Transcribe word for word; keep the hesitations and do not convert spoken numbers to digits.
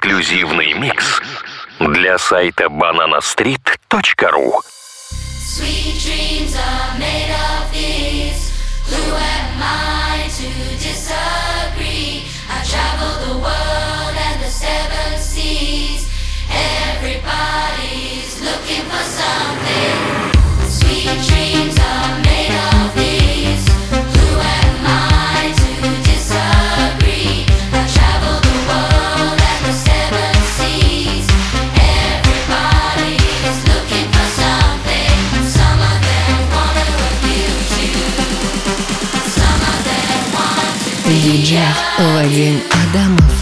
эксклюзивный микс для сайта банана стрит точка ру. Sweet dreams are made of these. Who am I to disagree? I travel the world and the seven seas. Everybody's looking for something. Sweet dreams are made of these. Who am I to disagree? I travel the world and the seven seas. Everybody's looking for something. Some of them wanna abuse you. Some of them want to be диджей Вадим Адамов.